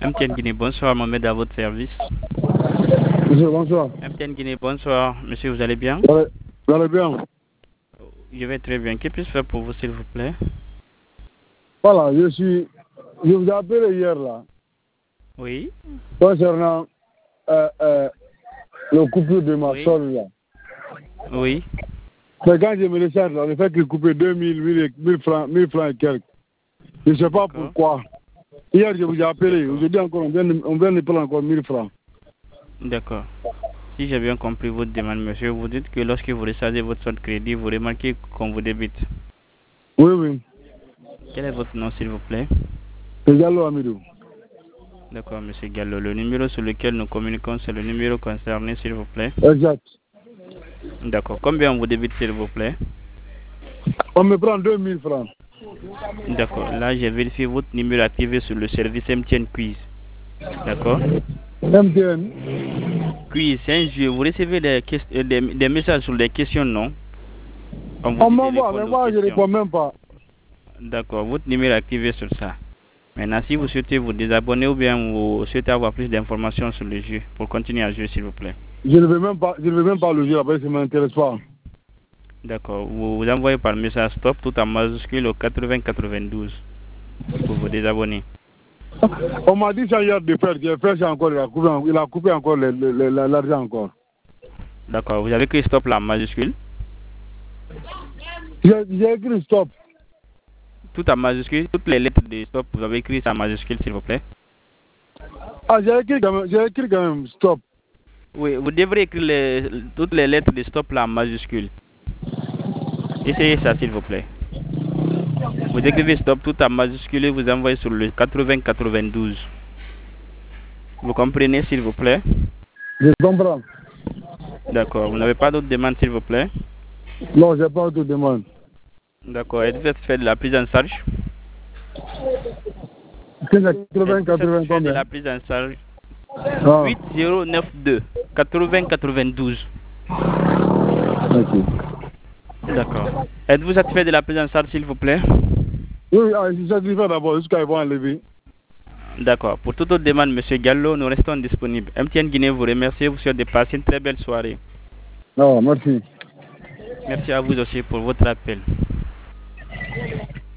MTN Guinée, bonsoir, Mohamed à votre service. Monsieur, bonsoir. MTN Guinée, bonsoir. Monsieur, vous allez bien? Vous allez bien? Je vais très bien. Que puis-je faire pour vous, s'il vous plaît? Voilà, je vous ai appelé hier là, Oui. concernant le coupure de ma Oui. sol là. Oui. Mais quand je me recharge là, le fait qu'il coupe 2000 francs et quelques. Je ne sais pas D'accord. pourquoi. Hier, je vous ai appelé. Aujourd'hui encore, on vient de prendre encore 1000 francs. D'accord. Si j'ai bien compris votre demande, monsieur, vous dites que lorsque vous rechargez votre solde crédit, vous remarquez qu'on vous débite. Oui, oui. Quel est votre nom, s'il vous plaît? C'est Gallo Amidou. D'accord, monsieur Gallo. Le numéro sur lequel nous communiquons, c'est le numéro concerné, s'il vous plaît. Exact. D'accord. Combien on vous débite, s'il vous plaît? On me prend 2000 francs. D'accord. Là, j'ai vérifié votre numéro activé sur le service MTN Quiz. D'accord? MTN. Quiz, c'est un jeu. Vous recevez des messages sur les questions, non? On m'envoie, mais moi, je ne réponds même pas. D'accord. Votre numéro est activé sur ça. Maintenant, si vous souhaitez vous désabonner ou bien vous souhaitez avoir plus d'informations sur le jeu, pour continuer à jouer, s'il vous plaît. Je ne veux même pas le jeu, après, ça ne m'intéresse pas. D'accord. Vous envoyez par message stop tout en majuscule au 8092 pour vous désabonner. On m'a dit ça hier de faire, j'ai fait ça encore, il a coupé encore l'argent encore. D'accord. Vous avez écrit stop là en majuscule? J'ai écrit stop. Tout en majuscule, toutes les lettres de stop, vous avez écrit ça en majuscule, s'il vous plaît. Ah, j'ai écrit quand même stop. Oui, vous devrez écrire toutes les lettres de stop là en majuscule. Essayez ça, s'il vous plaît. Vous écrivez stop tout en majuscule et vous envoyez sur le 8092. Vous comprenez, s'il vous plaît? Je comprends. D'accord. Vous n'avez pas d'autres demandes, s'il vous plaît? Non, j'ai pas d'autres demandes. D'accord. Êtes-vous satisfait de la prise en charge? C'est 80 de la prise en charge. Ah. 8092 8092. Ok. D'accord. Êtes-vous satisfait de la prise en charge, s'il vous plaît? Oui, je suis satisfait d'abord, jusqu'à ils vont enlever. D'accord. Pour toute autre demande, M. Gallo, nous restons disponibles. MTN Guinée vous remercie. Vous souhaite de passer une très belle soirée. Non, merci. Merci à vous aussi pour votre appel.